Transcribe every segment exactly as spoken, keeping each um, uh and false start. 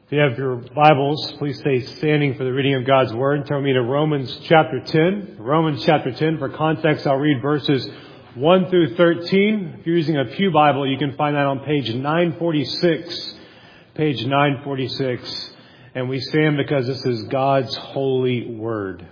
If you have your Bibles, please stay standing for the reading of God's Word. Turn me to Romans chapter ten. Romans chapter ten. For context, I'll read verses one through thirteen. If you're using a Pew Bible, you can find that on page nine forty-six. Page nine forty-six. And we stand because this is God's holy Word.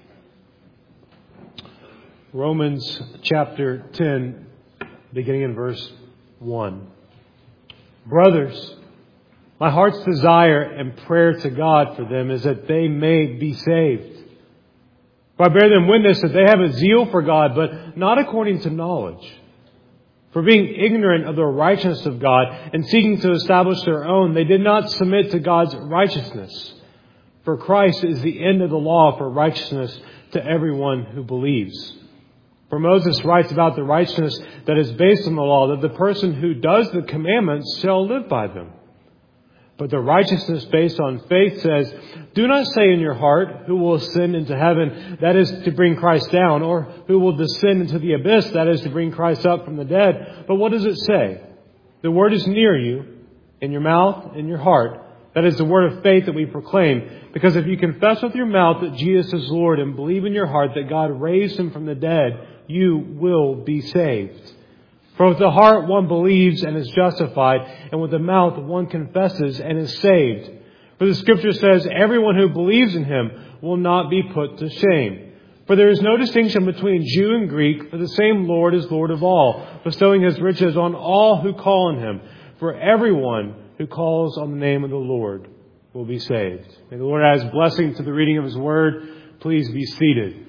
Romans chapter ten, beginning in verse one. Brothers, my heart's desire and prayer to God for them is that they may be saved. For I bear them witness that they have a zeal for God, but not according to knowledge. For being ignorant of the righteousness of God and seeking to establish their own, they did not submit to God's righteousness. For Christ is the end of the law for righteousness to everyone who believes. For Moses writes about the righteousness that is based on the law, that the person who does the commandments shall live by them. But the righteousness based on faith says, do not say in your heart, who will ascend into heaven, that is to bring Christ down, or who will descend into the abyss, that is to bring Christ up from the dead. But what does it say? The word is near you, in your mouth, in your heart. That is the word of faith that we proclaim. Because if you confess with your mouth that Jesus is Lord and believe in your heart that God raised him from the dead, you will be saved. For with the heart one believes and is justified, and with the mouth one confesses and is saved. For the Scripture says, everyone who believes in him will not be put to shame. For there is no distinction between Jew and Greek, for the same Lord is Lord of all, bestowing his riches on all who call on him. For everyone who calls on the name of the Lord will be saved. May the Lord add his blessing to the reading of his word. Please be seated.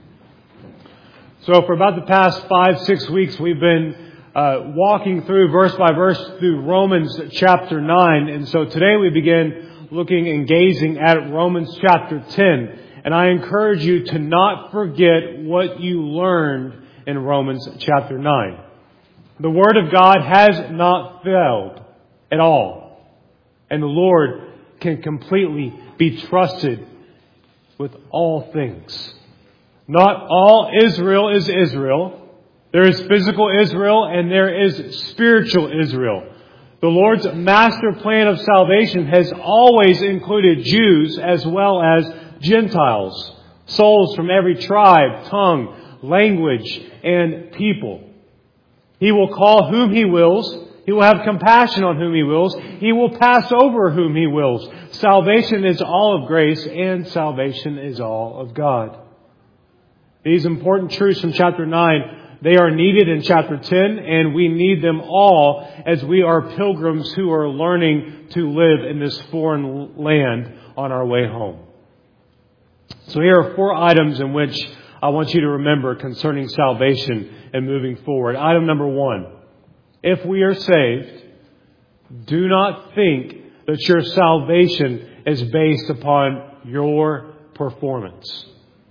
So for about the past five, six weeks, we've been Uh, walking through verse by verse through Romans chapter nine. And so today we begin looking and gazing at Romans chapter ten. And I encourage you to not forget what you learned in Romans chapter nine. The Word of God has not failed at all. And the Lord can completely be trusted with all things. Not all Israel is Israel. There is physical Israel and there is spiritual Israel. The Lord's master plan of salvation has always included Jews as well as Gentiles, souls from every tribe, tongue, language, and people. He will call whom He wills. He will have compassion on whom He wills. He will pass over whom He wills. Salvation is all of grace and salvation is all of God. These important truths from chapter nine, they are needed in chapter ten, and we need them all as we are pilgrims who are learning to live in this foreign land on our way home. So here are four items in which I want you to remember concerning salvation and moving forward. Item number one, if we are saved, do not think that your salvation is based upon your performance.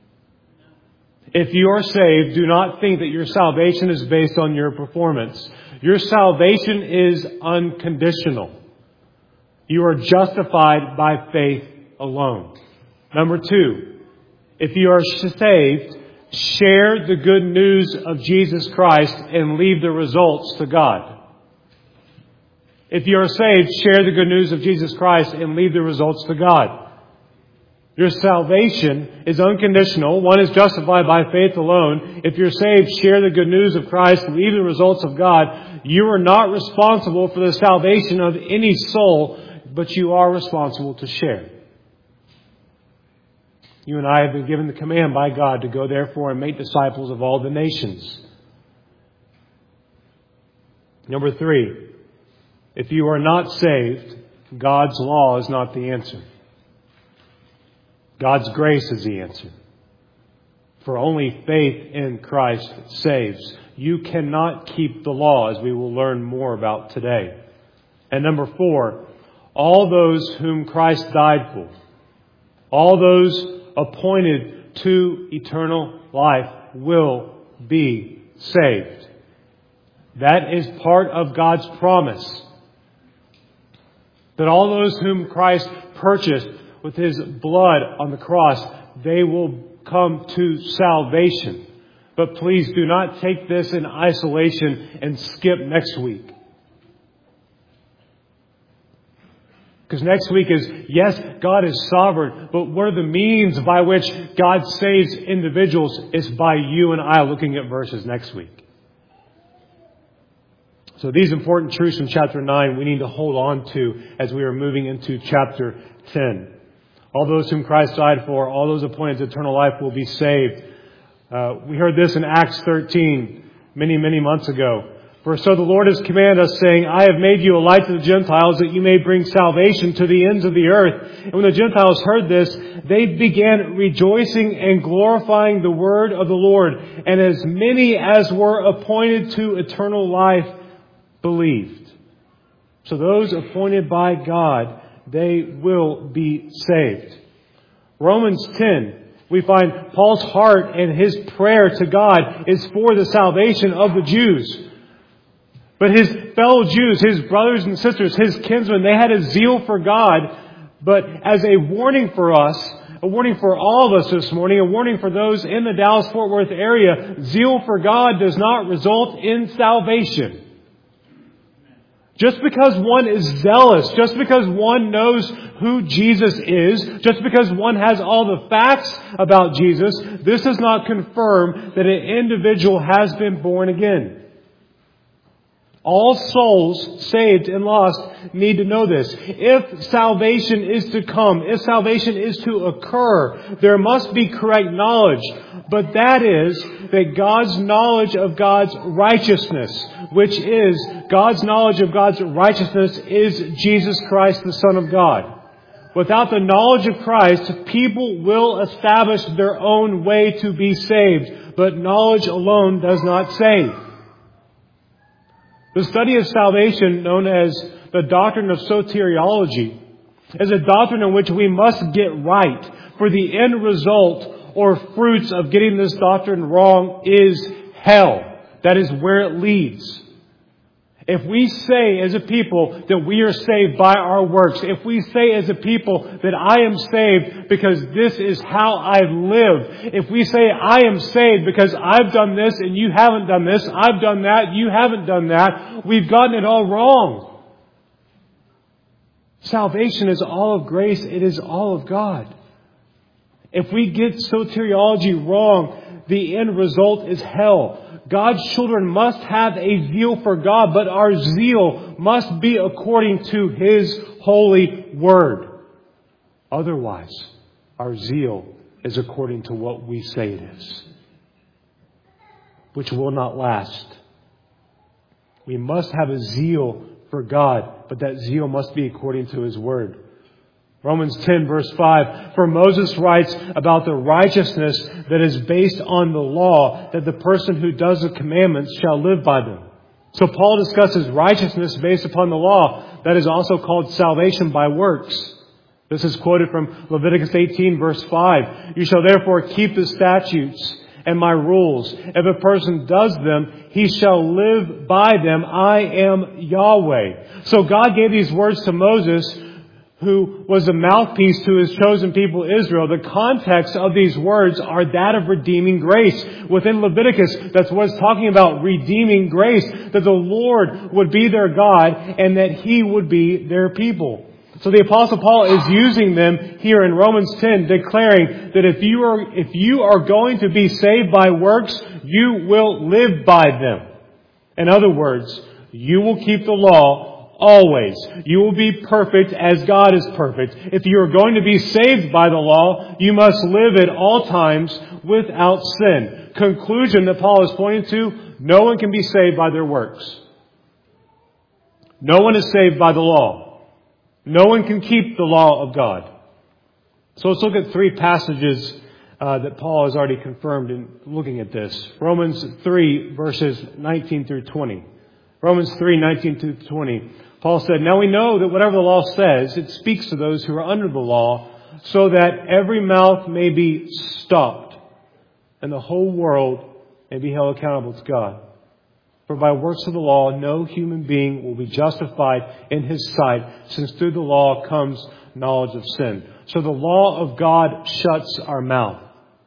If you are saved, do not think that your salvation is based on your performance. Your salvation is unconditional. You are justified by faith alone. Number two, if you are saved, share the good news of Jesus Christ and leave the results to God. If you are saved, share the good news of Jesus Christ and leave the results to God. Your salvation is unconditional. One is justified by faith alone. If you're saved, share the good news of Christ, leave the results of God. You are not responsible for the salvation of any soul, but you are responsible to share. You and I have been given the command by God to go therefore and make disciples of all the nations. Number three, if you are not saved, God's law is not the answer. God's grace is the answer. For only faith in Christ saves. You cannot keep the law, as we will learn more about today. And number four, all those whom Christ died for, all those appointed to eternal life will be saved. That is part of God's promise. That all those whom Christ purchased with His blood on the cross, they will come to salvation. But please do not take this in isolation and skip next week. Because next week is, yes, God is sovereign, but what are the means by which God saves individuals? It's by you and I looking at verses next week. So these important truths from chapter nine we need to hold on to as we are moving into chapter ten. All those whom Christ died for, all those appointed to eternal life will be saved. Uh, we heard this in Acts thirteen many, many months ago. For so the Lord has commanded us, saying, I have made you a light to the Gentiles, that you may bring salvation to the ends of the earth. And when the Gentiles heard this, they began rejoicing and glorifying the word of the Lord. And as many as were appointed to eternal life believed. So those appointed by God, they will be saved. Romans ten, we find Paul's heart and his prayer to God is for the salvation of the Jews. But his fellow Jews, his brothers and sisters, his kinsmen, they had a zeal for God. But as a warning for us, a warning for all of us this morning, a warning for those in the Dallas-Fort Worth area, zeal for God does not result in salvation. Just because one is zealous, just because one knows who Jesus is, just because one has all the facts about Jesus, this does not confirm that an individual has been born again. All souls saved and lost need to know this. If salvation is to come, if salvation is to occur, there must be correct knowledge. But that is that God's knowledge of God's righteousness, which is God's knowledge of God's righteousness is Jesus Christ, the Son of God. Without the knowledge of Christ, people will establish their own way to be saved. But knowledge alone does not save. The study of salvation, known as the doctrine of soteriology, is a doctrine in which we must get right. For the end result or fruits of getting this doctrine wrong is hell. That is where it leads. If we say as a people that we are saved by our works, if we say as a people that I am saved because this is how I've lived, if we say I am saved because I've done this and you haven't done this, I've done that, you haven't done that, we've gotten it all wrong. Salvation is all of grace. It is all of God. If we get soteriology wrong, the end result is hell. God's children must have a zeal for God, but our zeal must be according to His holy word. Otherwise, our zeal is according to what we say it is, which will not last. We must have a zeal for God, but that zeal must be according to His word. Romans ten verse five, for Moses writes about the righteousness that is based on the law, that the person who does the commandments shall live by them. So Paul discusses righteousness based upon the law. That is also called salvation by works. This is quoted from Leviticus eighteen verse five. You shall therefore keep the statutes and my rules. If a person does them, he shall live by them. I am Yahweh. So God gave these words to Moses, who was the mouthpiece to His chosen people Israel. The context of these words are that of redeeming grace. Within Leviticus, that's what it's talking about, redeeming grace. That the Lord would be their God and that He would be their people. So the Apostle Paul is using them here in Romans ten, declaring that if you are, if you are going to be saved by works, you will live by them. In other words, you will keep the law always. You will be perfect as God is perfect. If you are going to be saved by the law, you must live at all times without sin. Conclusion that Paul is pointing to, no one can be saved by their works. No one is saved by the law. No one can keep the law of God. So let's look at three passages uh, that Paul has already confirmed in looking at this. Romans three verses nineteen through twenty. Romans three, nineteen through twenty. Paul said, now we know that whatever the law says, it speaks to those who are under the law, so that every mouth may be stopped, and the whole world may be held accountable to God. For by works of the law, no human being will be justified in his sight, since through the law comes knowledge of sin. So the law of God shuts our mouth.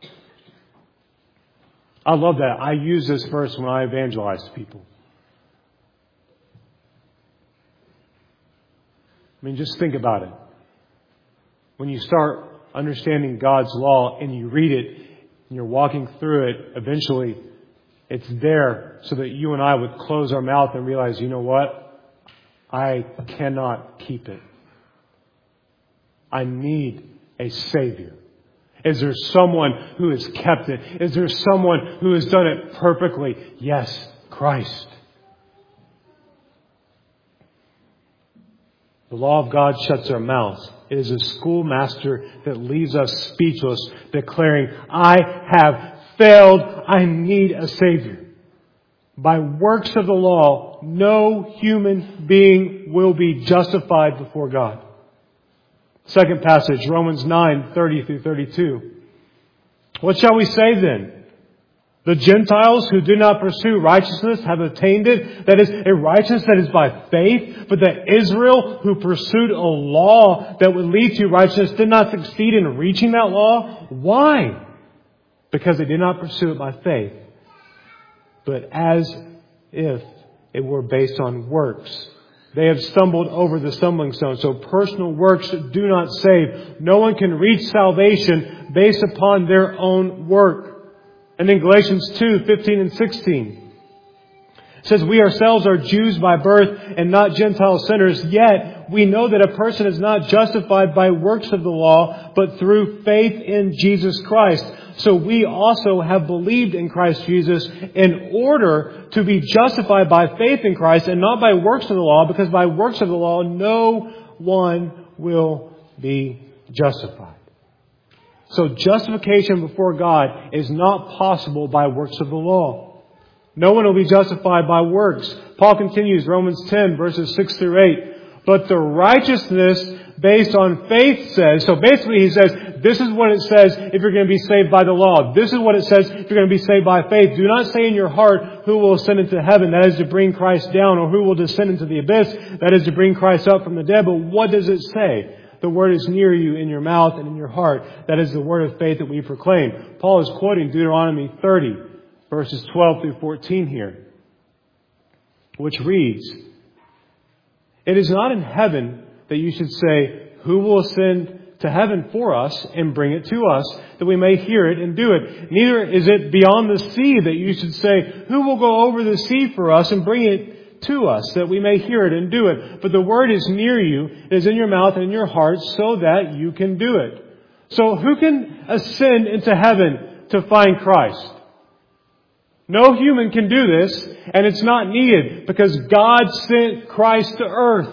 I love that. I use this verse when I evangelize to people. I mean, just think about it. When you start understanding God's law and you read it and you're walking through it, eventually it's there so that you and I would close our mouth and realize, you know what? I cannot keep it. I need a Savior. Is there someone who has kept it? Is there someone who has done it perfectly? Yes, Christ. The law of God shuts our mouths. It is a schoolmaster that leaves us speechless, declaring, I have failed. I need a Savior. By works of the law, no human being will be justified before God. Second passage, Romans nine, thirty through thirty-two. What shall we say then? The Gentiles who do not pursue righteousness have attained it. That is, a righteousness that is by faith. But that Israel, who pursued a law that would lead to righteousness, did not succeed in reaching that law. Why? Because they did not pursue it by faith, but as if it were based on works. They have stumbled over the stumbling stone. So personal works do not save. No one can reach salvation based upon their own work. And in Galatians two, fifteen and sixteen, it says, we ourselves are Jews by birth and not Gentile sinners, yet we know that a person is not justified by works of the law, but through faith in Jesus Christ. So we also have believed in Christ Jesus in order to be justified by faith in Christ and not by works of the law, because by works of the law no one will be justified. So justification before God is not possible by works of the law. No one will be justified by works. Paul continues, Romans ten, verses six through eight. But the righteousness based on faith says, so basically he says, this is what it says if you're going to be saved by the law. This is what it says if you're going to be saved by faith. Do not say in your heart, who will ascend into heaven? That is to bring Christ down. Or who will descend into the abyss? That is to bring Christ up from the dead. But what does it say? The word is near you, in your mouth and in your heart. That is the word of faith that we proclaim. Paul is quoting Deuteronomy thirty, verses twelve through fourteen here, which reads, it is not in heaven that you should say, who will ascend to heaven for us and bring it to us, that we may hear it and do it. Neither is it beyond the sea that you should say, who will go over the sea for us and bring it to us, that we may hear it and do it. But the word is near you, it is in your mouth and in your heart, so that you can do it. So who can ascend into heaven to find Christ? No human can do this, and it's not needed, because God sent Christ to earth.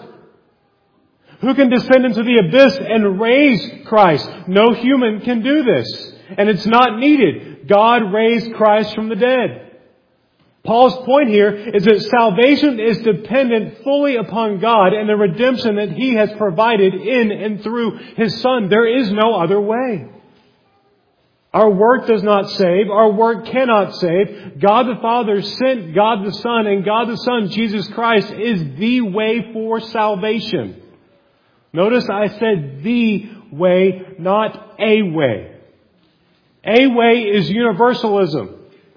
Who can descend into the abyss and raise Christ? No human can do this, and it's not needed. God raised Christ from the dead. Paul's point here is that salvation is dependent fully upon God and the redemption that He has provided in and through His Son. There is no other way. Our work does not save. Our work cannot save. God the Father sent God the Son, and God the Son, Jesus Christ, is the way for salvation. Notice I said the way, not a way. A way is universalism,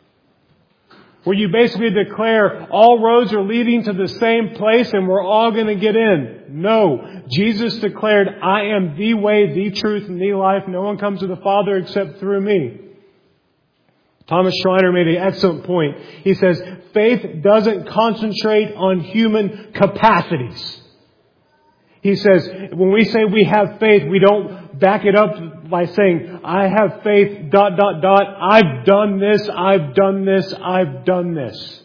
where you basically declare all roads are leading to the same place and we're all going to get in. No. Jesus declared, I am the way, the truth, and the life. No one comes to the Father except through me. Thomas Schreiner made an excellent point. He says, faith doesn't concentrate on human capacities. He says, when we say we have faith, we don't back it up by saying, I have faith, dot, dot, dot. I've done this, I've done this, I've done this.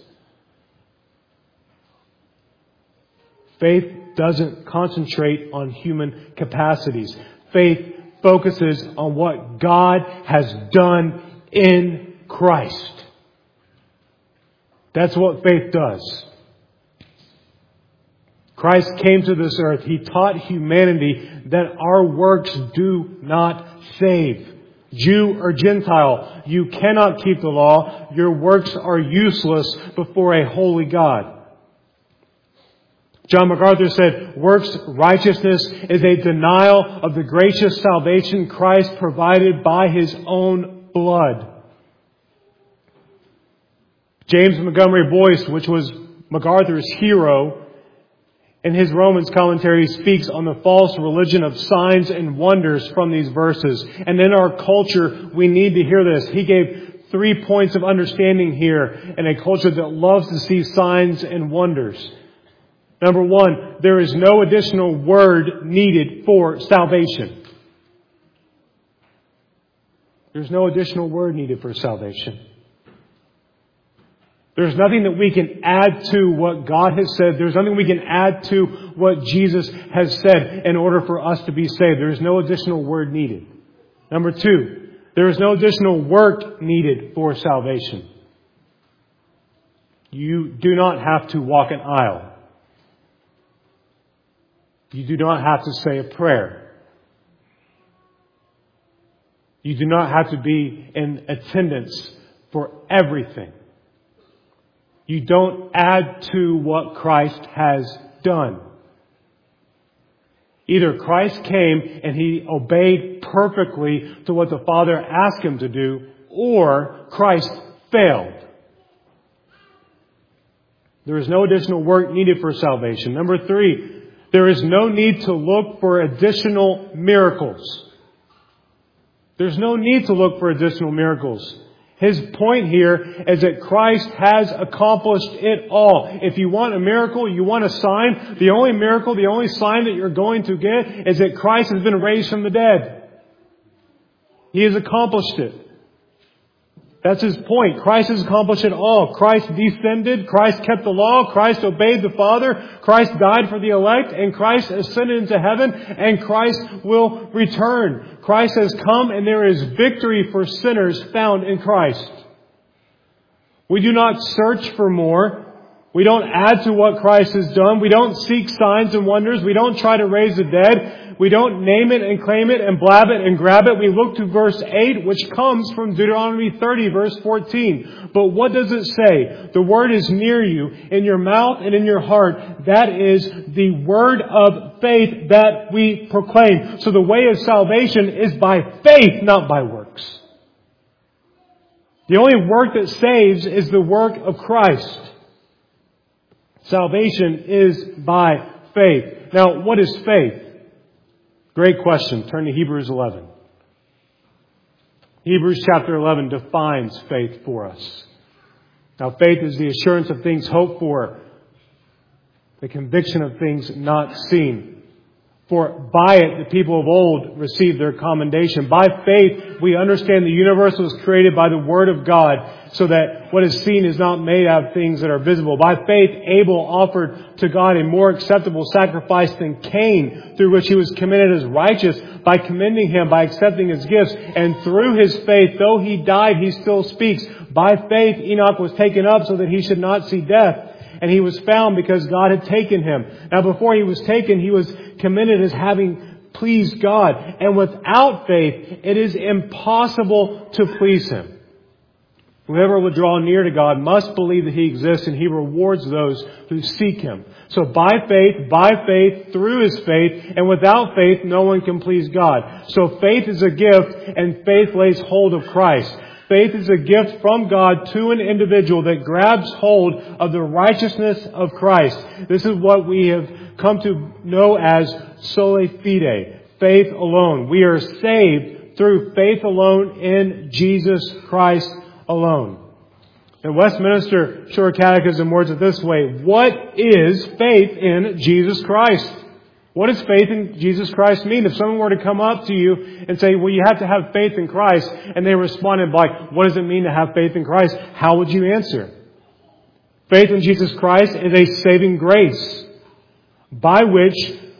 Faith doesn't concentrate on human capacities. Faith focuses on what God has done in Christ. That's what faith does. Christ came to this earth. He taught humanity that our works do not save. Jew or Gentile, you cannot keep the law. Your works are useless before a holy God. John MacArthur said, works righteousness is a denial of the gracious salvation Christ provided by His own blood. James Montgomery Boyce, which was MacArthur's hero, In his Romans commentary, he speaks on the false religion of signs and wonders from these verses. And in our culture, we need to hear this. He gave three points of understanding here in a culture that loves to see signs and wonders. Number one, there is no additional word needed for salvation. There's no additional word needed for salvation. There's nothing that we can add to what God has said. There's nothing we can add to what Jesus has said in order for us to be saved. There is no additional word needed. Number two, there is no additional work needed for salvation. You do not have to walk an aisle. You do not have to say a prayer. You do not have to be in attendance for everything. You don't add to what Christ has done. Either Christ came and He obeyed perfectly to what the Father asked Him to do, or Christ failed. There is no additional work needed for salvation. Number three, there is no need to look for additional miracles. There's no need to look for additional miracles. His point here is that Christ has accomplished it all. If you want a miracle, you want a sign, the only miracle, the only sign that you're going to get is that Christ has been raised from the dead. He has accomplished it. That's his point. Christ has accomplished it all. Christ descended. Christ kept the law. Christ obeyed the Father. Christ died for the elect. And Christ ascended into heaven. And Christ will return. Christ has come and there is victory for sinners found in Christ. We do not search for more. We don't add to what Christ has done. We don't seek signs and wonders. We don't try to raise the dead. We don't name it and claim it and blab it and grab it. We look to verse eight, which comes from Deuteronomy thirty, verse fourteen. But what does it say? The word is near you, in your mouth and in your heart. That is the word of faith that we proclaim. So the way of salvation is by faith, not by works. The only work that saves is the work of Christ. Salvation is by faith. Now, what is faith? Great question. Turn to Hebrews eleven. Hebrews chapter eleven defines faith for us. Now, faith is the assurance of things hoped for, the conviction of things not seen. For by it the people of old received their commendation. By faith we understand the universe was created by the Word of God, so that what is seen is not made out of things that are visible. By faith Abel offered to God a more acceptable sacrifice than Cain, through which he was commended as righteous, by commending him, by accepting his gifts. And through his faith, though he died, he still speaks. By faith Enoch was taken up so that he should not see death. And he was found because God had taken him. Now before he was taken, he was commended as having pleased God. And without faith, it is impossible to please Him. Whoever would draw near to God must believe that He exists, and He rewards those who seek Him. So by faith, by faith, through His faith, and without faith, no one can please God. So faith is a gift, and faith lays hold of Christ. Faith is a gift from God to an individual that grabs hold of the righteousness of Christ. This is what we have come to know as sola fide, faith alone. We are saved through faith alone in Jesus Christ alone. And Westminster Short Catechism words it this way: what is faith in Jesus Christ? What does faith in Jesus Christ mean? If someone were to come up to you and say, well, you have to have faith in Christ, and they responded by, what does it mean to have faith in Christ? How would you answer? Faith in Jesus Christ is a saving grace by which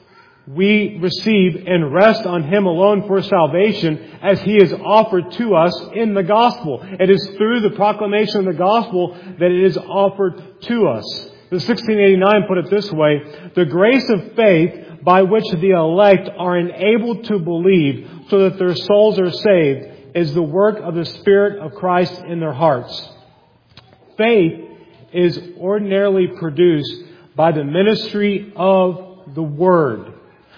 we receive and rest on Him alone for salvation, as He is offered to us in the gospel. It is through the proclamation of the gospel that it is offered to us. The sixteen eighty-nine put it this way: the grace of faith by which the elect are enabled to believe so that their souls are saved is the work of the Spirit of Christ in their hearts. Faith is ordinarily produced by the ministry of the Word.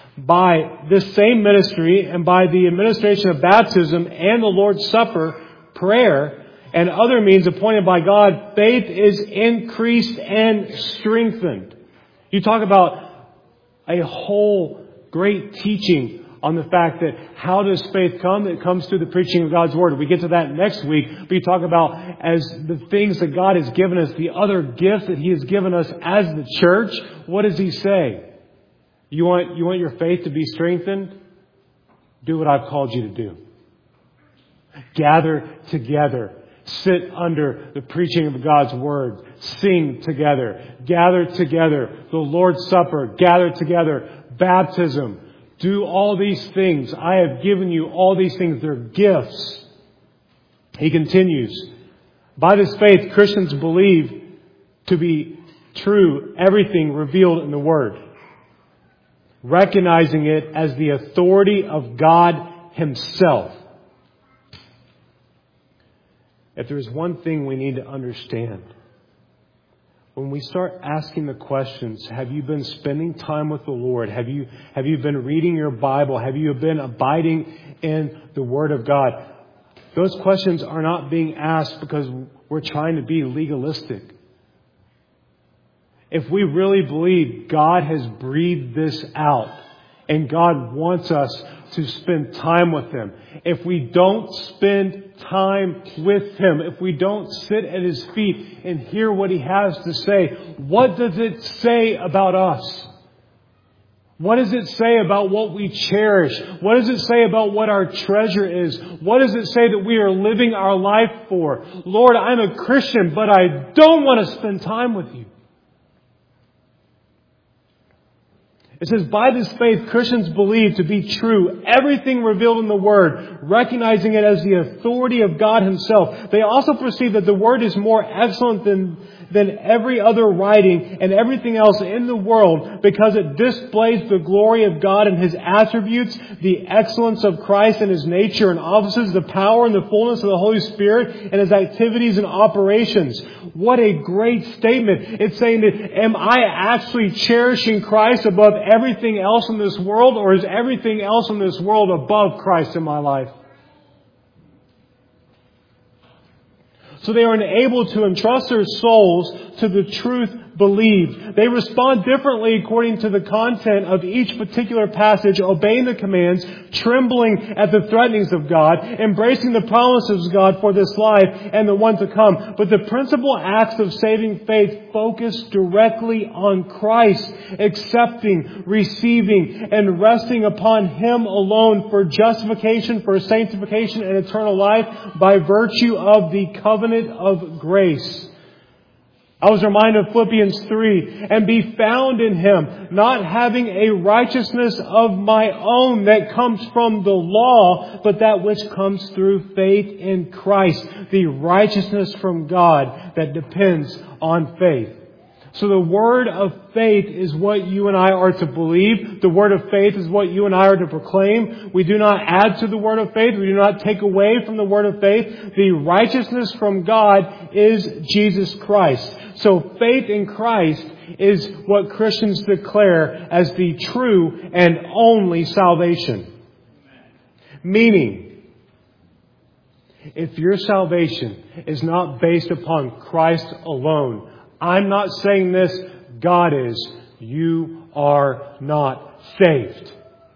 By this same ministry and by the administration of baptism and the Lord's Supper, prayer, and other means appointed by God, faith is increased and strengthened. You talk about a whole great teaching on the fact that how does faith come? It comes through the preaching of God's Word. We get to that next week. We talk about as the things that God has given us, the other gifts that He has given us as the church. What does He say? You want, you want your faith to be strengthened? Do what I've called you to do. Gather together. Sit under the preaching of God's Word. Sing together. Gather together. The Lord's Supper. Gather together. Baptism. Do all these things. I have given you all these things. They're gifts. He continues. By this faith, Christians believe to be true everything revealed in the Word, recognizing it as the authority of God Himself. If there's one thing we need to understand, when we start asking the questions, have you been spending time with the Lord? Have you, have you been reading your Bible? Have you been abiding in the Word of God? Those questions are not being asked because we're trying to be legalistic. If we really believe God has breathed this out and God wants us to spend time with Him, if we don't spend time with Him, if we don't sit at His feet and hear what He has to say, what does it say about us? What does it say about what we cherish? What does it say about what our treasure is? What does it say that we are living our life for? Lord, I'm a Christian, but I don't want to spend time with You. It says, by this faith, Christians believe to be true everything revealed in the Word, recognizing it as the authority of God Himself. They also perceive that the Word is more excellent than, than every other writing and everything else in the world because it displays the glory of God and His attributes, the excellence of Christ and His nature and offices, the power and the fullness of the Holy Spirit and His activities and operations. What a great statement. It's saying that, am I actually cherishing Christ above everything else in this world, or is everything else in this world above Christ in my life? So they are enabled to entrust their souls to the truth believed. They respond differently according to the content of each particular passage, obeying the commands, trembling at the threatenings of God, embracing the promises of God for this life and the one to come. But the principal acts of saving faith focus directly on Christ, accepting, receiving, and resting upon Him alone for justification, for sanctification, and eternal life by virtue of the covenant of grace. I was reminded of Philippians three, and be found in Him, not having a righteousness of my own that comes from the law, but that which comes through faith in Christ, the righteousness from God that depends on faith. So the word of faith is what you and I are to believe. The word of faith is what you and I are to proclaim. We do not add to the word of faith. We do not take away from the word of faith. The righteousness from God is Jesus Christ. So faith in Christ is what Christians declare as the true and only salvation. Meaning, if your salvation is not based upon Christ alone, I'm not saying this, God is, you are not saved.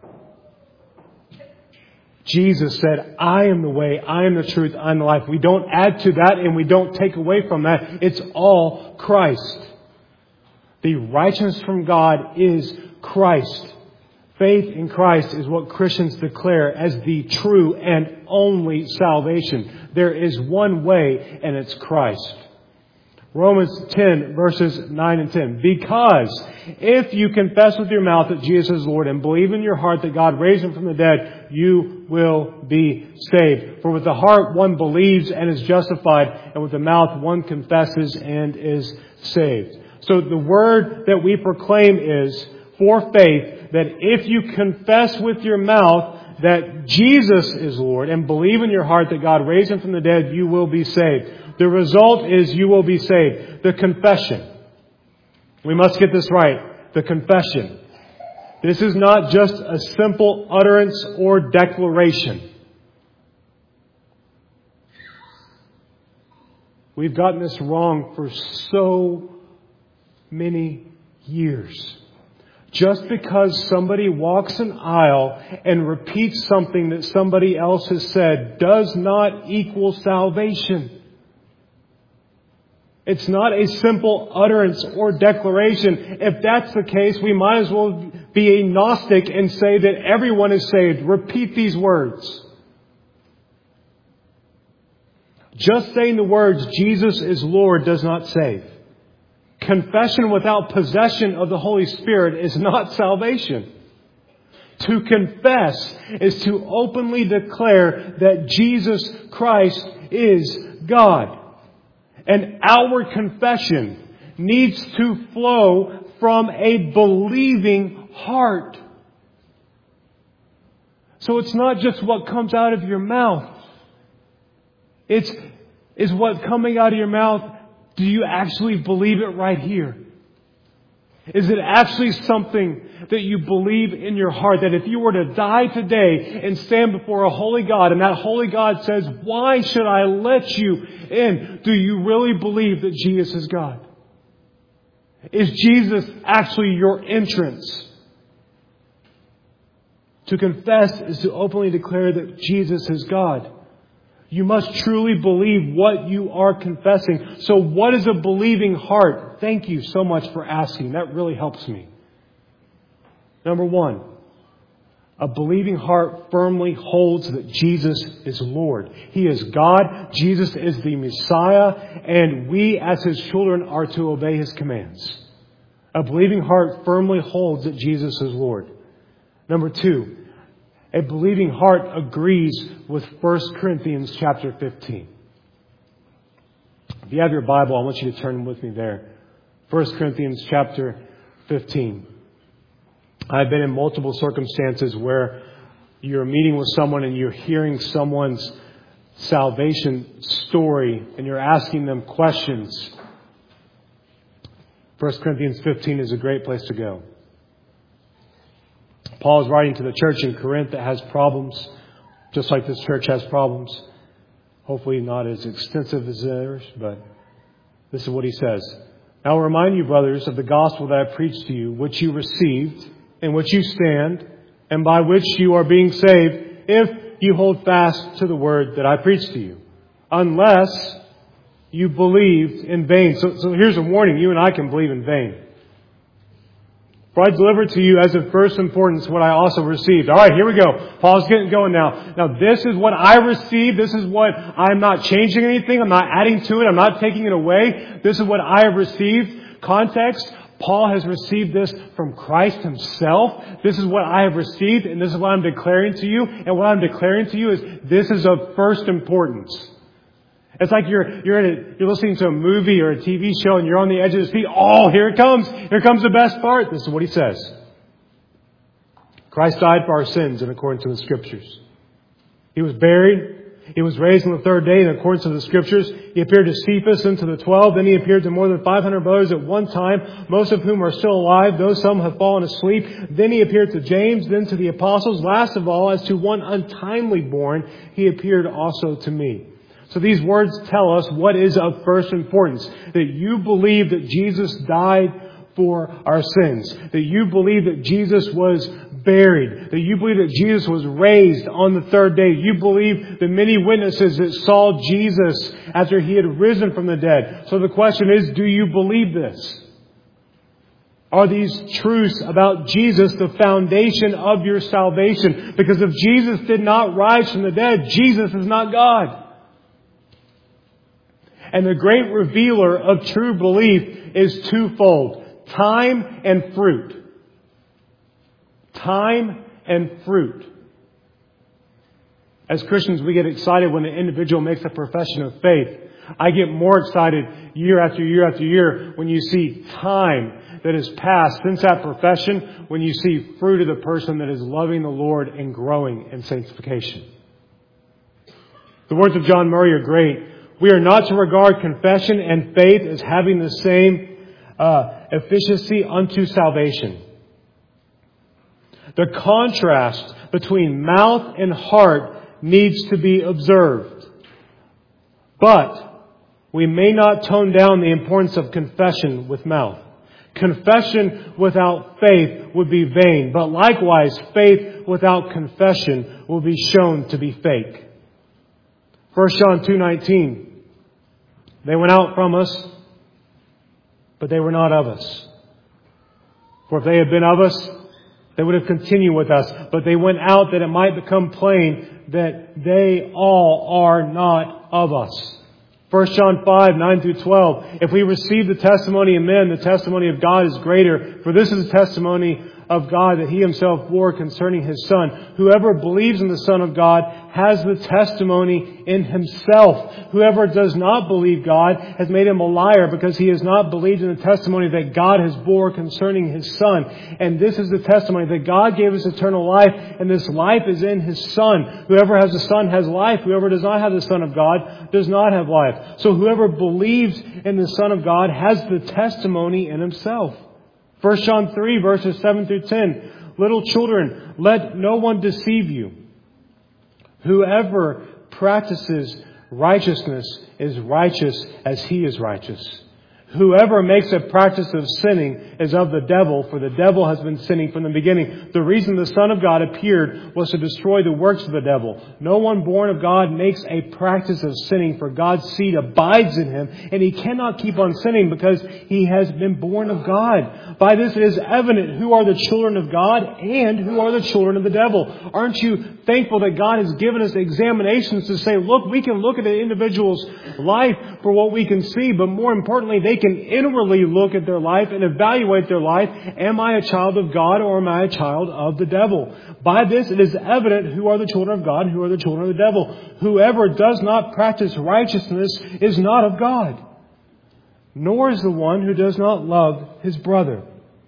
Jesus said, I am the way, I am the truth, I am the life. We don't add to that and we don't take away from that. It's all Christ. The righteousness from God is Christ. Faith in Christ is what Christians declare as the true and only salvation. There is one way, and it's Christ. Romans ten, verses nine and ten. Because if you confess with your mouth that Jesus is Lord and believe in your heart that God raised Him from the dead, you will be saved. For with the heart one believes and is justified, and with the mouth one confesses and is saved. So the word that we proclaim is, for faith, that if you confess with your mouth that Jesus is Lord and believe in your heart that God raised Him from the dead, you will be saved. The result is you will be saved. The confession. We must get this right. The confession. This is not just a simple utterance or declaration. We've gotten this wrong for so many years. Just because somebody walks an aisle and repeats something that somebody else has said does not equal salvation. It's not a simple utterance or declaration. If that's the case, we might as well be a Gnostic and say that everyone is saved. Repeat these words. Just saying the words, Jesus is Lord, does not save. Confession without possession of the Holy Spirit is not salvation. To confess is to openly declare that Jesus Christ is God. An outward confession needs to flow from a believing heart. So it's not just what comes out of your mouth. It's is what coming out of your mouth. Do you actually believe it right here? Is it actually something that you believe in your heart? That if you were to die today and stand before a holy God, and that holy God says, why should I let you in? Do you really believe that Jesus is God? Is Jesus actually your entrance? To confess is to openly declare that Jesus is God. You must truly believe what you are confessing. So what is a believing heart? Thank you so much for asking. That really helps me. Number one, a believing heart firmly holds that Jesus is Lord. He is God. Jesus is the Messiah. And we as His children are to obey His commands. A believing heart firmly holds that Jesus is Lord. Number two, a believing heart agrees with First Corinthians chapter fifteen. If you have your Bible, I want you to turn with me there. First Corinthians chapter fifteen. I've been in multiple circumstances where you're meeting with someone and you're hearing someone's salvation story and you're asking them questions. First Corinthians fifteen is a great place to go. Paul is writing to the church in Corinth that has problems, just like this church has problems. Hopefully not as extensive as theirs, but this is what he says. Now I remind you, brothers, of the gospel that I preached to you, which you received, in which you stand, and by which you are being saved, if you hold fast to the word that I preached to you. Unless you believed in vain. So, so here's a warning. You and I can believe in vain. For I delivered to you as of first importance what I also received. All right, here we go. Paul's getting going now. Now, this is what I received. This is what I'm not changing anything. I'm not adding to it. I'm not taking it away. This is what I have received. Context. Paul has received this from Christ Himself. This is what I have received, and this is what I'm declaring to you. And what I'm declaring to you is this is of first importance. It's like you're you're in a, you're listening to a movie or a T V show and you're on the edge of the seat. Oh, here it comes. Here comes the best part. This is what he says. Christ died for our sins in accordance to the Scriptures. He was buried. He was raised on the third day in accordance to the Scriptures. He appeared to Cephas and to the twelve. Then He appeared to more than five hundred brothers at one time, most of whom are still alive, though some have fallen asleep. Then He appeared to James, then to the apostles. Last of all, as to one untimely born, He appeared also to me. So these words tell us what is of first importance. That you believe that Jesus died for our sins. That you believe that Jesus was buried. That you believe that Jesus was raised on the third day. You believe the many witnesses that saw Jesus after He had risen from the dead. So the question is, do you believe this? Are these truths about Jesus the foundation of your salvation? Because if Jesus did not rise from the dead, Jesus is not God. And the great revealer of true belief is twofold. Time and fruit. Time and fruit. As Christians, we get excited when an individual makes a profession of faith. I get more excited year after year after year when you see time that has passed since that profession, when you see fruit of the person that is loving the Lord and growing in sanctification. The words of John Murray are great. We are not to regard confession and faith as having the same uh, efficacy unto salvation. The contrast between mouth and heart needs to be observed. But we may not tone down the importance of confession with mouth. Confession without faith would be vain, but likewise, faith without confession will be shown to be fake. First John two nineteen. They went out from us, but they were not of us. For if they had been of us, they would have continued with us. But they went out that it might become plain that they all are not of us. First John five, nine through twelve. If we receive the testimony of men, the testimony of God is greater. For this is the testimony of God that He Himself bore concerning His Son. Whoever believes in the Son of God has the testimony in himself. Whoever does not believe God has made him a liar, because he has not believed in the testimony that God has bore concerning His Son. And this is the testimony, that God gave us eternal life, and this life is in His Son. Whoever has the Son has life. Whoever does not have the Son of God does not have life. So whoever believes in the Son of God has the testimony in himself. First John three, verses seven through ten. Little children, let no one deceive you. Whoever practices righteousness is righteous as he is righteous. Whoever makes a practice of sinning is of the devil, for the devil has been sinning from the beginning. The reason the Son of God appeared was to destroy the works of the devil. No one born of God makes a practice of sinning, for God's seed abides in him, and he cannot keep on sinning because he has been born of God. By this it is evident who are the children of God and who are the children of the devil. Aren't you thankful that God has given us examinations to say, look, we can look at an individual's life for what we can see, but more importantly, they can inwardly look at their life and evaluate their life. Am I a child of God, or am I a child of the devil? By this it is evident who are the children of God and who are the children of the devil. Whoever does not practice righteousness is not of God, nor is the one who does not love his brother.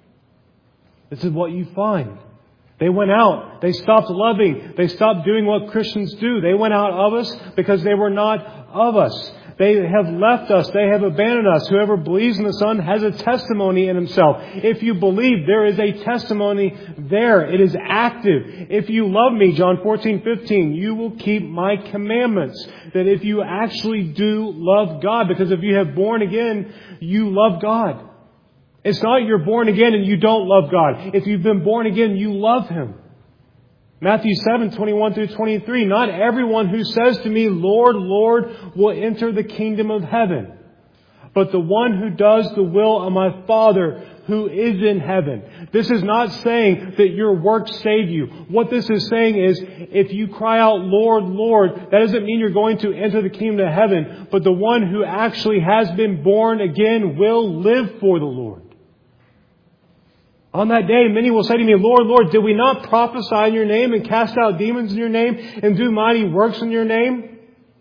This is what you find. They went out. They stopped loving. They stopped doing what Christians do. They went out of us because they were not of us. They have left us. They have abandoned us. Whoever believes in the Son has a testimony in himself. If you believe, there is a testimony there. It is active. If you love me, John fourteen fifteen, you will keep my commandments. That if you actually do love God, because if you have born again, you love God. It's not you're born again and you don't love God. If you've been born again, you love Him. Matthew seven, twenty-one through twenty-three. Not everyone who says to me, Lord, Lord, will enter the kingdom of heaven, but the one who does the will of my Father who is in heaven. This is not saying that your works save you. What this is saying is, if you cry out, Lord, Lord, that doesn't mean you're going to enter the kingdom of heaven, but the one who actually has been born again will live for the Lord. On that day, many will say to me, Lord, Lord, did we not prophesy in your name and cast out demons in your name and do mighty works in your name?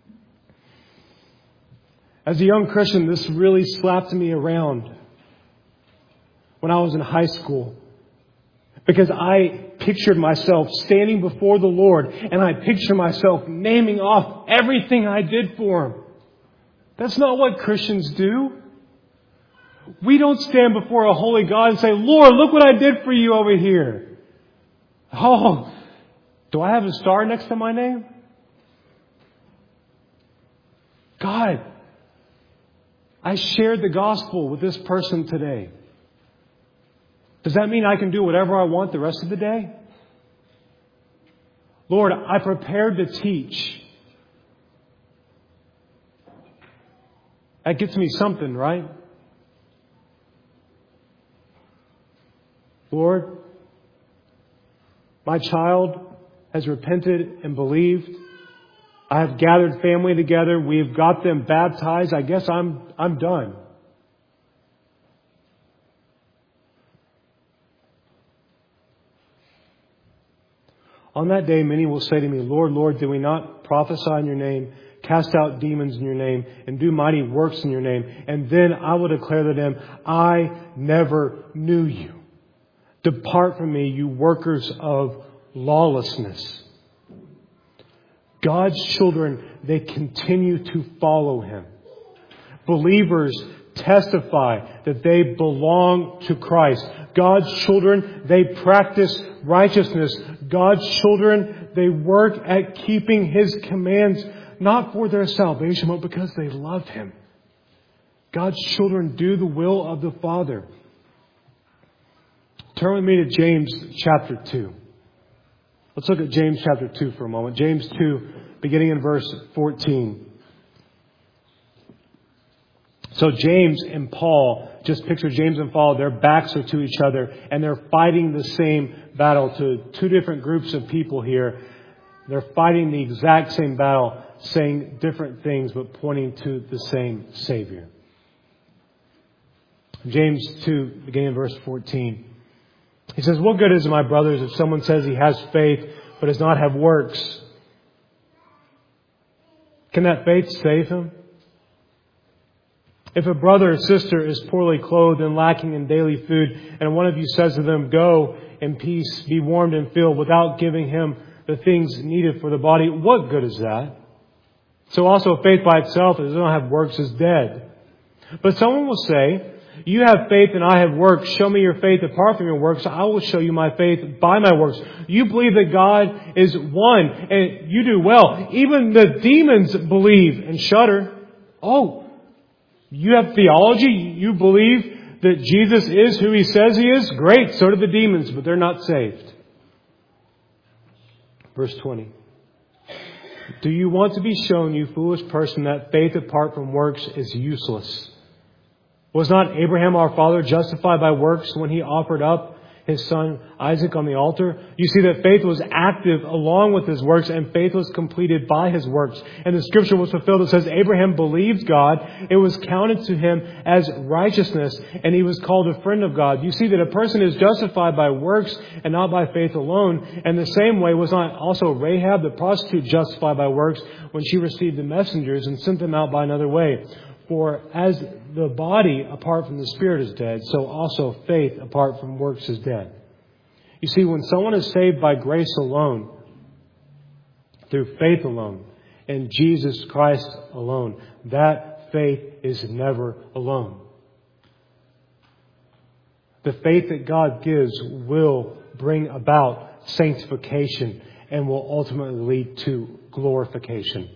As a young Christian, this really slapped me around when I was in high school, because I pictured myself standing before the Lord, and I pictured myself naming off everything I did for Him. That's not what Christians do. We don't stand before a holy God and say, Lord, look what I did for you over here. Oh, do I have a star next to my name? God, I shared the gospel with this person today. Does that mean I can do whatever I want the rest of the day? Lord, I prepared to teach. That gets me something, right? Lord, my child has repented and believed. I have gathered family together. We've got them baptized. I guess I'm I'm done. On that day, many will say to me, Lord, Lord, did we not prophesy in your name, cast out demons in your name, and do mighty works in your name? And then I will declare to them, I never knew you. Depart from me, you workers of lawlessness. God's children, they continue to follow Him. Believers testify that they belong to Christ. God's children, they practice righteousness. God's children, they work at keeping His commands, not for their salvation, but because they love Him. God's children do the will of the Father. Turn with me to James chapter two. Let's look at James chapter two for a moment. James two, beginning in verse fourteen. So James and Paul, just picture James and Paul, their backs are to each other and they're fighting the same battle to two different groups of people here. They're fighting the exact same battle, saying different things but pointing to the same Savior. James two, beginning in verse fourteen. He says, "What good is it, my brothers, if someone says he has faith but does not have works? Can that faith save him? If a brother or sister is poorly clothed and lacking in daily food, and one of you says to them, 'Go in peace, be warmed and filled,' without giving him the things needed for the body, what good is that? So also faith by itself, if it does not have works, is dead. But someone will say, 'You have faith and I have works. Show me your faith apart from your works. I will show you my faith by my works.' You believe that God is one, and you do well. Even the demons believe and shudder. Oh, you have theology? You believe that Jesus is who He says He is? Great, so do the demons, but they're not saved." Verse twenty. "Do you want to be shown, you foolish person, that faith apart from works is useless? Was not Abraham our father justified by works when he offered up his son Isaac on the altar?" You see that faith was active along with his works, and faith was completed by his works. And the scripture was fulfilled. It says Abraham believed God. It was counted to him as righteousness, and he was called a friend of God. You see that a person is justified by works and not by faith alone. And the same way was not also Rahab the prostitute justified by works when she received the messengers and sent them out by another way? For as the body apart from the spirit is dead, so also faith apart from works is dead. You see, when someone is saved by grace alone, through faith alone, in Jesus Christ alone, that faith is never alone. The faith that God gives will bring about sanctification and will ultimately lead to glorification.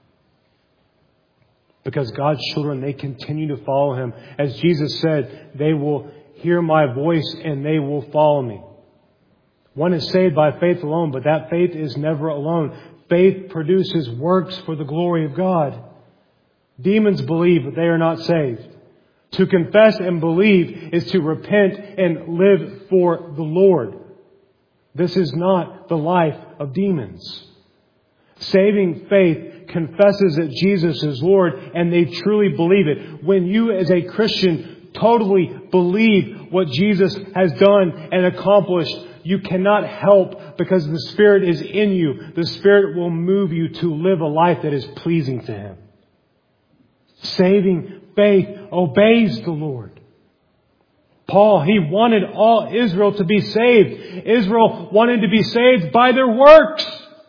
Because God's children, they continue to follow Him. As Jesus said, they will hear my voice and they will follow me. One is saved by faith alone, but that faith is never alone. Faith produces works for the glory of God. Demons believe, but they are not saved. To confess and believe is to repent and live for the Lord. This is not the life of demons. Saving faith confesses that Jesus is Lord, and they truly believe it. When you as a Christian totally believe what Jesus has done and accomplished, you cannot help, because the Spirit is in you. The Spirit will move you to live a life that is pleasing to Him. Saving faith obeys the Lord. Paul, he wanted all Israel to be saved. Israel wanted to be saved by their works.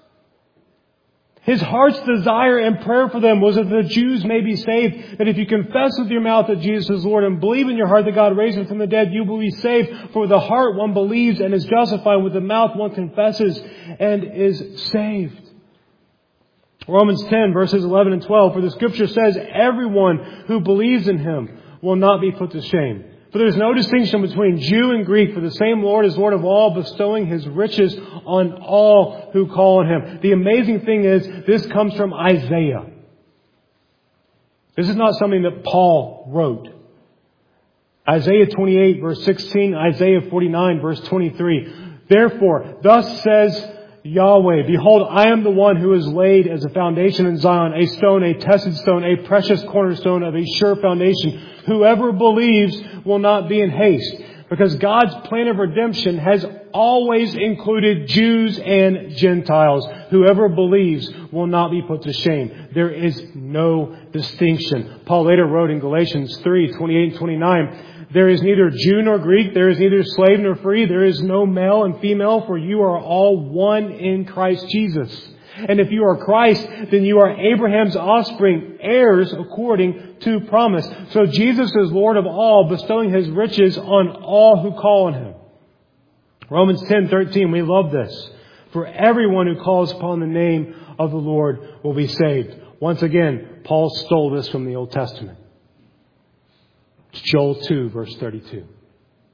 His heart's desire and prayer for them was that the Jews may be saved. That if you confess with your mouth that Jesus is Lord and believe in your heart that God raised Him from the dead, you will be saved. For with the heart one believes and is justified. With the mouth one confesses and is saved. Romans ten, verses eleven and twelve. For the Scripture says, everyone who believes in Him will not be put to shame. For there is no distinction between Jew and Greek, for the same Lord is Lord of all, bestowing His riches on all who call on Him. The amazing thing is, this comes from Isaiah. This is not something that Paul wrote. Isaiah twenty-eight, verse sixteen, Isaiah forty-nine, verse twenty-three. Therefore, thus says Yahweh, behold, I am the one who is laid as a foundation in Zion, a stone, a tested stone, a precious cornerstone of a sure foundation. Whoever believes will not be in haste, because God's plan of redemption has always included Jews and Gentiles. Whoever believes will not be put to shame. There is no distinction. Paul later wrote in Galatians three, twenty-eight and twenty-nine, there is neither Jew nor Greek, there is neither slave nor free, there is no male and female, for you are all one in Christ Jesus. And if you are Christ, then you are Abraham's offspring, heirs according to promise. So Jesus is Lord of all, bestowing His riches on all who call on Him. Romans ten thirteen, we love this. For everyone who calls upon the name of the Lord will be saved. Once again, Paul stole this from the Old Testament. It's Joel two, verse thirty-two.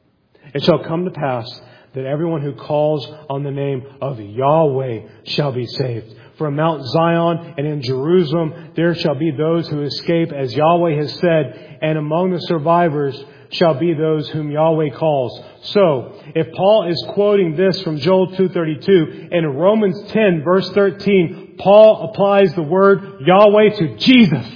It shall come to pass that everyone who calls on the name of Yahweh shall be saved. From Mount Zion and in Jerusalem there shall be those who escape, as Yahweh has said, and among the survivors shall be those whom Yahweh calls. So, if Paul is quoting this from Joel two thirty-two, in Romans ten verse thirteen, Paul applies the word Yahweh to Jesus.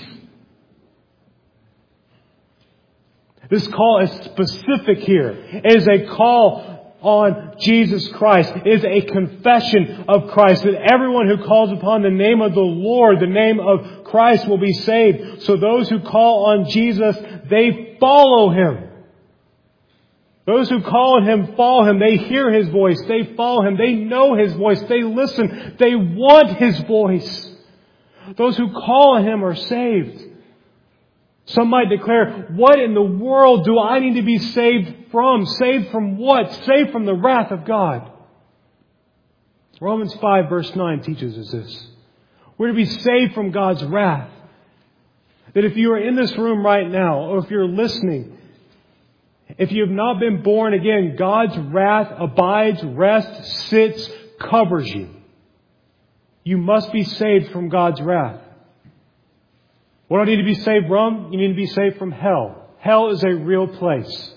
This call is specific here. It is a call on Jesus Christ. It is a confession of Christ, that everyone who calls upon the name of the Lord, the name of Christ, will be saved. So those who call on Jesus, they follow Him. Those who call on Him follow Him. They hear His voice. They follow Him. They know His voice. They listen. They want His voice. Those who call on Him are saved. Some might declare, what in the world do I need to be saved from? Saved from what? Saved from the wrath of God. Romans five verse nine teaches us this. We're to be saved from God's wrath. That if you are in this room right now, or if you're listening, if you have not been born again, God's wrath abides, rests, sits, covers you. You must be saved from God's wrath. What do I need to be saved from? You need to be saved from hell. Hell is a real place.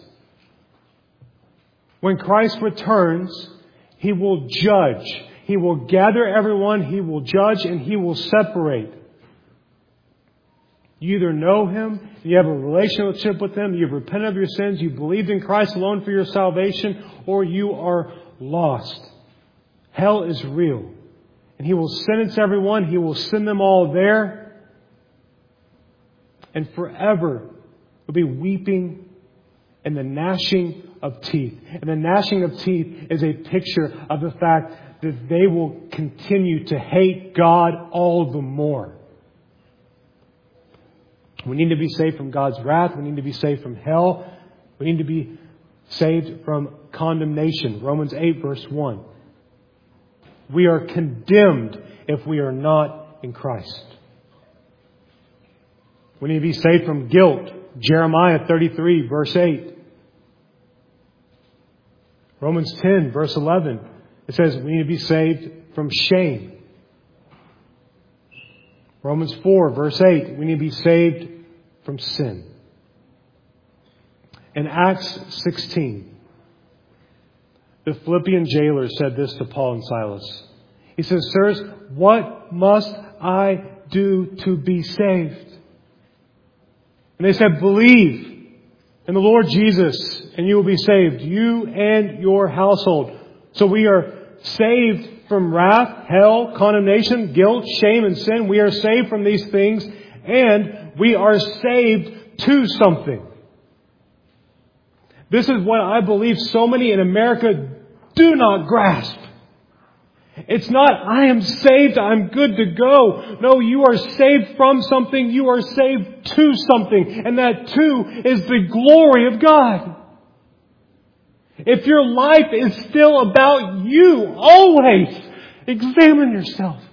When Christ returns, He will judge. He will gather everyone. He will judge and He will separate. You either know Him, you have a relationship with Him, you've repented of your sins, you've believed in Christ alone for your salvation, or you are lost. Hell is real. And He will sentence everyone. He will send them all there. And forever will be weeping and the gnashing of teeth. And the gnashing of teeth is a picture of the fact that they will continue to hate God all the more. We need to be saved from God's wrath. We need to be saved from hell. We need to be saved from condemnation. Romans eight verse one. We are condemned if we are not in Christ. We need to be saved from guilt. Jeremiah thirty-three verse eight. Romans ten verse eleven. It says we need to be saved from shame. Romans four verse eight. We need to be saved from sin. In Acts sixteen, the Philippian jailer said this to Paul and Silas. He says, "Sirs, what must I do to be saved?" And they said, "Believe in the Lord Jesus and you will be saved, you and your household." So we are saved from wrath, hell, condemnation, guilt, shame, and sin. We are saved from these things, and we are saved to something. This is what I believe so many in America do not grasp. It's not, I am saved, I'm good to go. No, you are saved from something, you are saved to something. And that too is the glory of God. If your life is still about you, always examine yourself.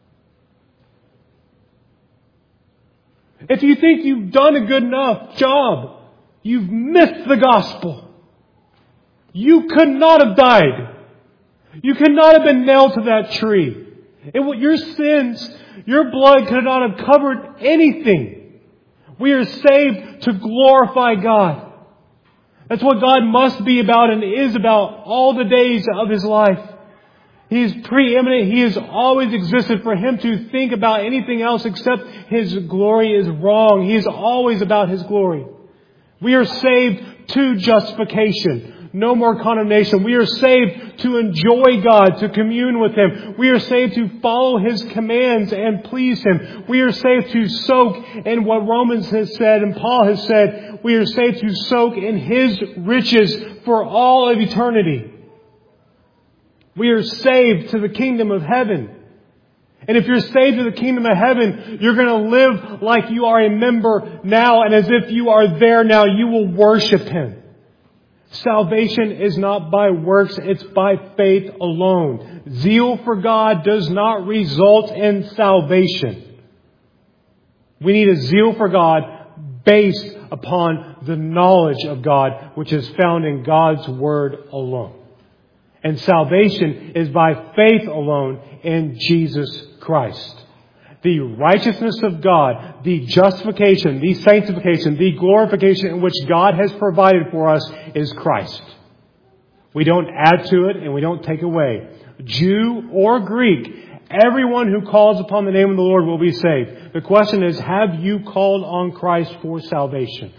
If you think you've done a good enough job, you've missed the gospel. You could not have died. You could not have been nailed to that tree. It, your sins, your blood could not have covered anything. We are saved to glorify God. That's what God must be about and is about all the days of His life. He is preeminent. He has always existed. For Him to think about anything else except His glory is wrong. He is always about His glory. We are saved to justification. No more condemnation. We are saved to enjoy God, to commune with Him. We are saved to follow His commands and please Him. We are saved to soak in what Romans has said and Paul has said. We are saved to soak in His riches for all of eternity. We are saved to the kingdom of heaven. And if you're saved to the kingdom of heaven, you're going to live like you are a member now, and as if you are there now, you will worship Him. Salvation is not by works, it's by faith alone. Zeal for God does not result in salvation. We need a zeal for God based upon the knowledge of God, which is found in God's Word alone. And salvation is by faith alone in Jesus Christ. The righteousness of God, the justification, the sanctification, the glorification in which God has provided for us is Christ. We don't add to it and we don't take away. Jew or Greek, everyone who calls upon the name of the Lord will be saved. The question is, have you called on Christ for salvation?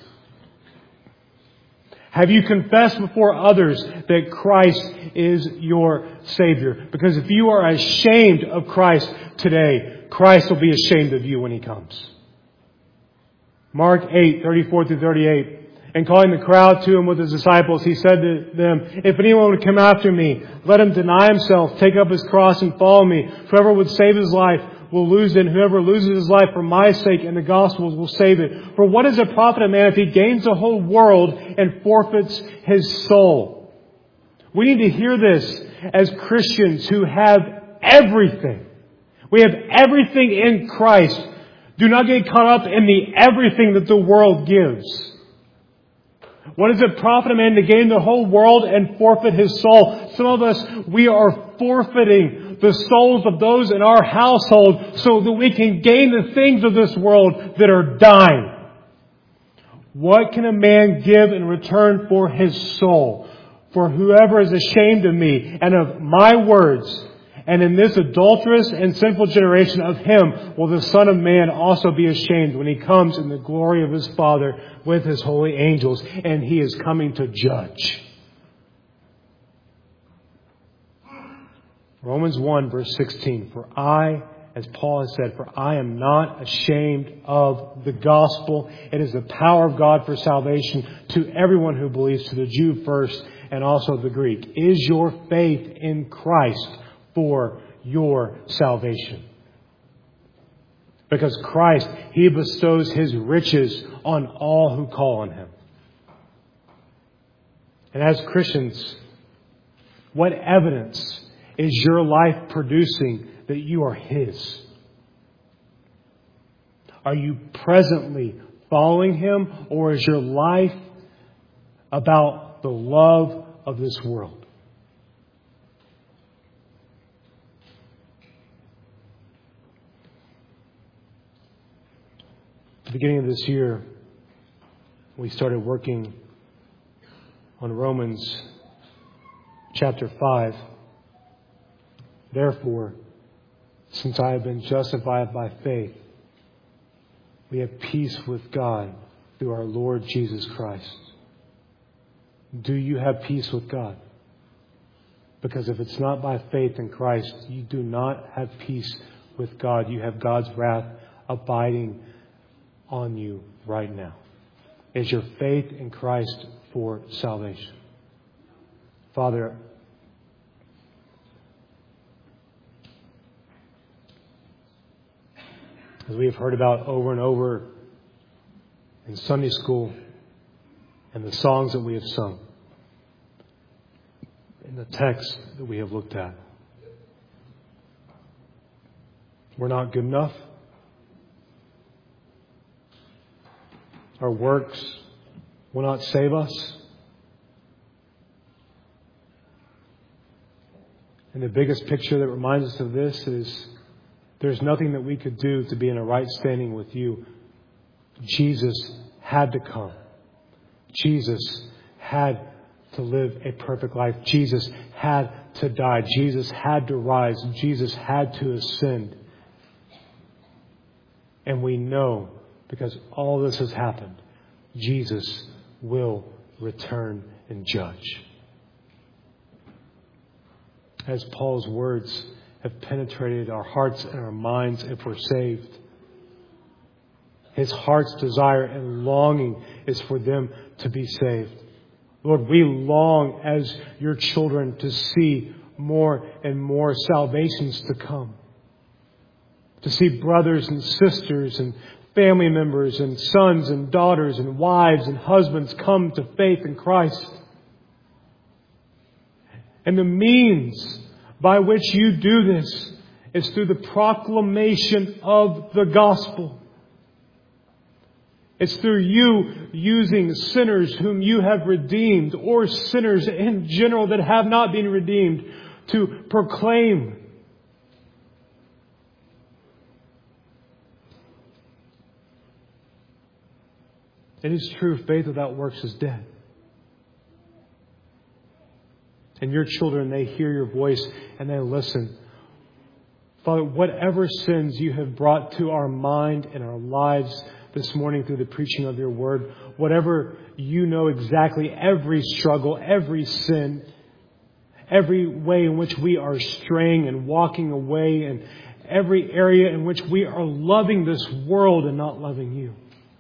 Have you confessed before others that Christ is your Savior? Because if you are ashamed of Christ today, Christ will be ashamed of you when He comes. Mark eight, thirty-four through thirty-eight. And calling the crowd to Him with His disciples, He said to them, if anyone would come after me, let him deny himself, take up his cross and follow me. Whoever would save his life will lose it, and whoever loses his life for my sake and the gospel's will save it. For what is a profit a man if he gains the whole world and forfeits his soul? We need to hear this as Christians who have everything. We have everything in Christ. Do not get caught up in the everything that the world gives. What does it profit a man to gain the whole world and forfeit his soul? Some of us, we are forfeiting the souls of those in our household so that we can gain the things of this world that are dying. What can a man give in return for his soul? For whoever is ashamed of me and of my words, and in this adulterous and sinful generation of him will the Son of Man also be ashamed when He comes in the glory of His Father with His holy angels, and He is coming to judge. Romans one verse sixteen. For I, as Paul has said, for I am not ashamed of the gospel. It is the power of God for salvation to everyone who believes, to the Jew first and also the Greek. Is your faith in Christ for your salvation? Because Christ, He bestows His riches on all who call on Him. And as Christians, what evidence is your life producing that you are His? Are you presently following Him, or is your life about the love of this world? At the beginning of this year, we started working on Romans chapter five. Therefore, since I have been justified by faith, we have peace with God through our Lord Jesus Christ. Do you have peace with God? Because if it's not by faith in Christ, you do not have peace with God. You have God's wrath abiding on you right now. Is your faith in Christ for salvation? Father, as we have heard about over and over in Sunday school and the songs that we have sung, in the text that we have looked at, we're not good enough. Our works will not save us. And the biggest picture that reminds us of this is there's nothing that we could do to be in a right standing with you. Jesus had to come. Jesus had to live a perfect life. Jesus had to die. Jesus had to rise. Jesus had to ascend. And we know, because all this has happened, Jesus will return and judge. As Paul's words have penetrated our hearts and our minds if we're saved, his heart's desire and longing is for them to be saved. Lord, we long as your children to see more and more salvations to come. To see brothers and sisters and family members and sons and daughters and wives and husbands come to faith in Christ. And the means by which you do this is through the proclamation of the gospel. It's through you using sinners whom you have redeemed, or sinners in general that have not been redeemed, to proclaim it is true, faith without works is dead. And your children, they hear your voice and they listen. Father, whatever sins you have brought to our mind and our lives this morning through the preaching of your word, whatever you know exactly, every struggle, every sin, every way in which we are straying and walking away, and every area in which we are loving this world and not loving you.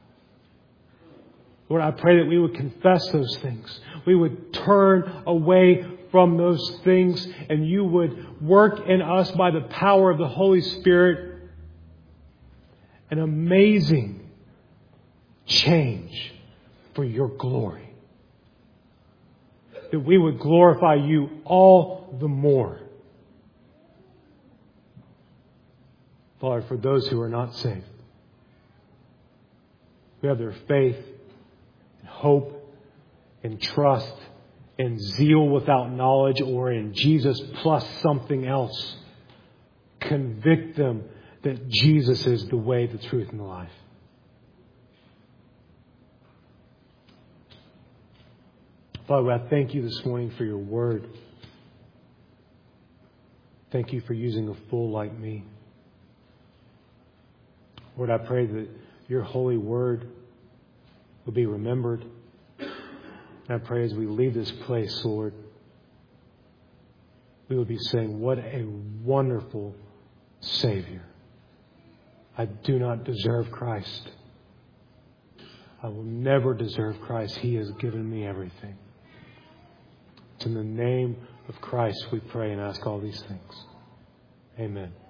Lord, I pray that we would confess those things. We would turn away from those things, and you would work in us by the power of the Holy Spirit an amazing change for your glory. That we would glorify you all the more. Father, for those who are not saved, who have their faith, hope, and trust, and zeal without knowledge, or in Jesus plus something else, convict them that Jesus is the way, the truth, and the life. Father, I thank you this morning for your word. Thank you for using a fool like me. Lord, I pray that your holy word will be remembered. And I pray as we leave this place, Lord, we will be saying, what a wonderful Savior. I do not deserve Christ. I will never deserve Christ. He has given me everything. It's in the name of Christ we pray and ask all these things. Amen.